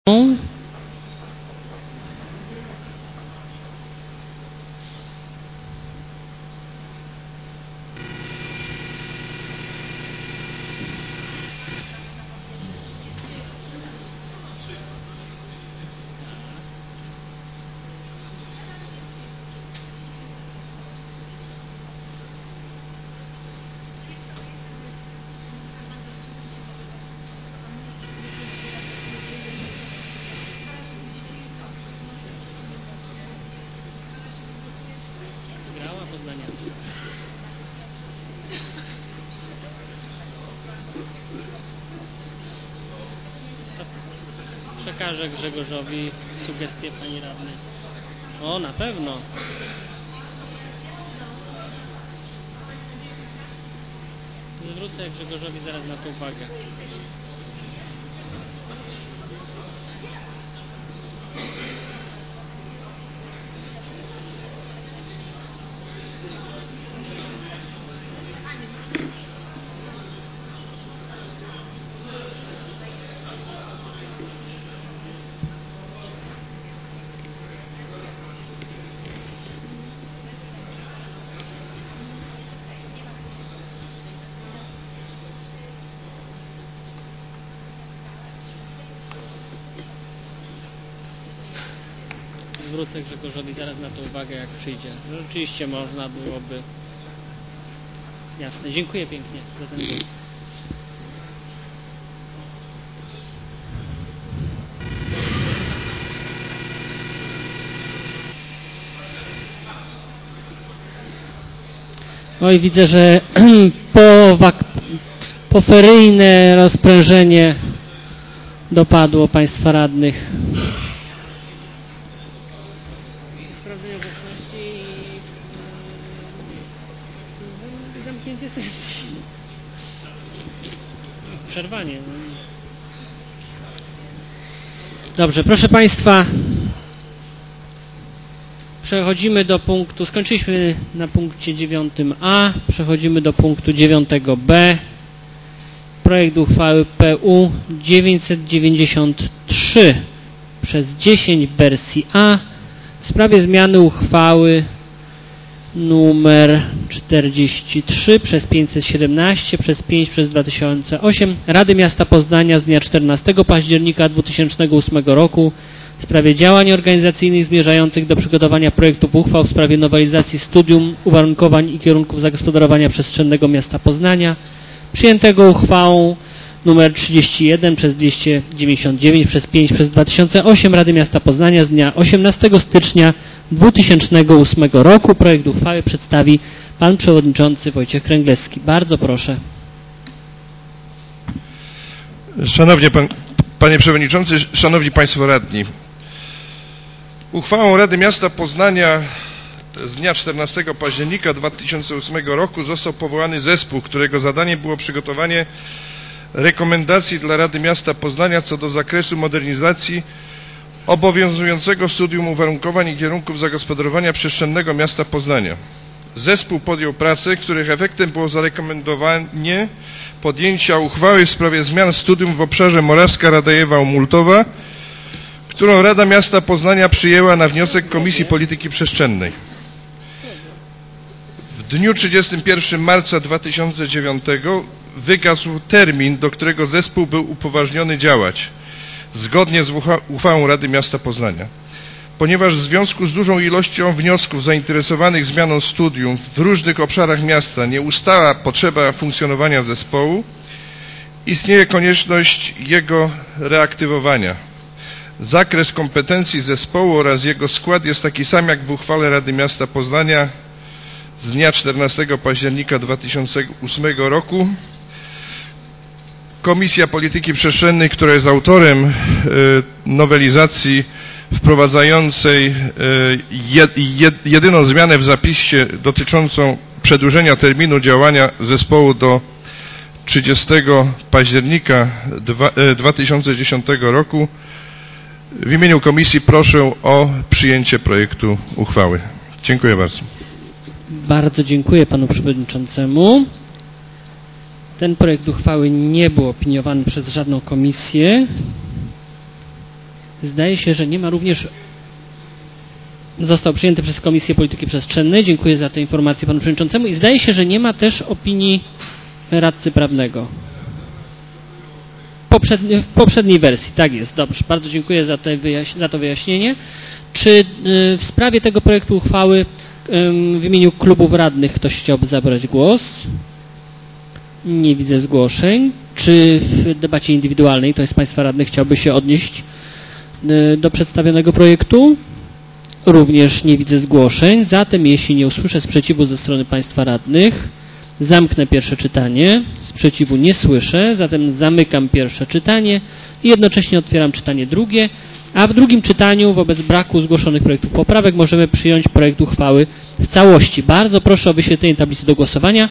Przekażę Grzegorzowi sugestię pani radnej. O, na pewno. Zwrócę Grzegorzowi zaraz na to uwagę. Zwrócę Grzegorzowi zaraz na to uwagę, jak przyjdzie. Rzeczywiście można byłoby... Jasne, dziękuję pięknie za ten głos. Oj, widzę, że poferyjne rozprężenie dopadło państwa radnych. Sprawdzenie obecności i zamknięcie sesji. Przerwanie. Dobrze, proszę państwa, przechodzimy do punktu, skończyliśmy na punkcie 9a, przechodzimy do punktu 9b. Projekt uchwały PU 993 przez 10 w wersji A w sprawie zmiany uchwały numer 43 przez 517 przez 5 przez 2008 Rady Miasta Poznania z dnia 14 października 2008 roku w sprawie działań organizacyjnych zmierzających do przygotowania projektów uchwał w sprawie nowelizacji studium uwarunkowań i kierunków zagospodarowania przestrzennego miasta Poznania, przyjętego uchwałą nr 31 przez 299 przez 5 przez 2008 Rady Miasta Poznania z dnia 18 stycznia 2008 roku. Projekt uchwały przedstawi pan przewodniczący Wojciech Kręglewski. Bardzo proszę. Panie przewodniczący, szanowni państwo radni. Uchwałą Rady Miasta Poznania z dnia 14 października 2008 roku został powołany zespół, którego zadaniem było przygotowanie rekomendacji dla Rady Miasta Poznania co do zakresu modernizacji obowiązującego studium uwarunkowań i kierunków zagospodarowania przestrzennego miasta Poznania. Zespół podjął pracę, których efektem było zarekomendowanie podjęcia uchwały w sprawie zmian studium w obszarze Morawska-Radejewa-Multowa, którą Rada Miasta Poznania przyjęła na wniosek Komisji Polityki Przestrzennej. W dniu 31 marca 2009 wygasł termin, do którego zespół był upoważniony działać, zgodnie z uchwałą Rady Miasta Poznania. Ponieważ w związku z dużą ilością wniosków zainteresowanych zmianą studium w różnych obszarach miasta nie ustała potrzeba funkcjonowania zespołu, istnieje konieczność jego reaktywowania. Zakres kompetencji zespołu oraz jego skład jest taki sam jak w uchwale Rady Miasta Poznania z dnia 14 października 2008 roku. Komisja Polityki Przestrzennej, która jest autorem nowelizacji wprowadzającej jedyną zmianę w zapisie dotyczącą przedłużenia terminu działania zespołu do 30 października 2010 roku, w imieniu komisji proszę o przyjęcie projektu uchwały. Dziękuję bardzo. Bardzo dziękuję panu przewodniczącemu. Ten projekt uchwały nie był opiniowany przez żadną komisję. Zdaje się, że nie ma również... Został przyjęty przez Komisję Polityki Przestrzennej. Dziękuję za tę informację panu przewodniczącemu. I zdaje się, że nie ma też opinii radcy prawnego. W poprzedniej wersji, tak jest. Dobrze, bardzo dziękuję za to wyjaśnienie. Czy w sprawie tego projektu uchwały w imieniu klubów radnych ktoś chciałby zabrać głos? Nie widzę zgłoszeń. Czy w debacie indywidualnej ktoś z Państwa radnych chciałby się odnieść do przedstawionego projektu? Również nie widzę zgłoszeń. Zatem jeśli nie usłyszę sprzeciwu ze strony Państwa radnych, zamknę pierwsze czytanie. Sprzeciwu nie słyszę, zatem zamykam pierwsze czytanie i jednocześnie otwieram czytanie drugie. A w drugim czytaniu, wobec braku zgłoszonych projektów poprawek, możemy przyjąć projekt uchwały w całości. Bardzo proszę o wyświetlenie tablicy do głosowania.